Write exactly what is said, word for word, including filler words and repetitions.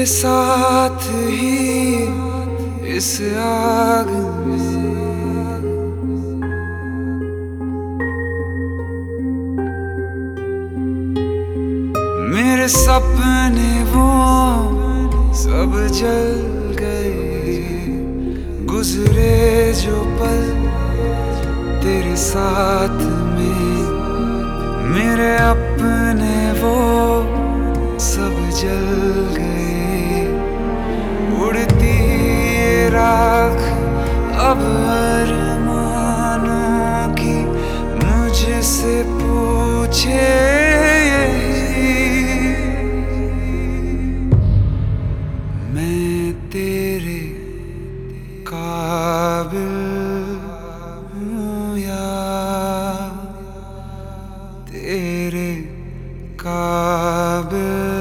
तेरे साथ ही इस आग में मेरे सपने वो सब जल गए। गुजरे जो पल तेरे साथ में मेरे अपने वो सब जल गए। उड़ती ये राख अब अरमानों की मुझसे पूछे मैं तेरे काबिल हूँ या तेरे काबिल।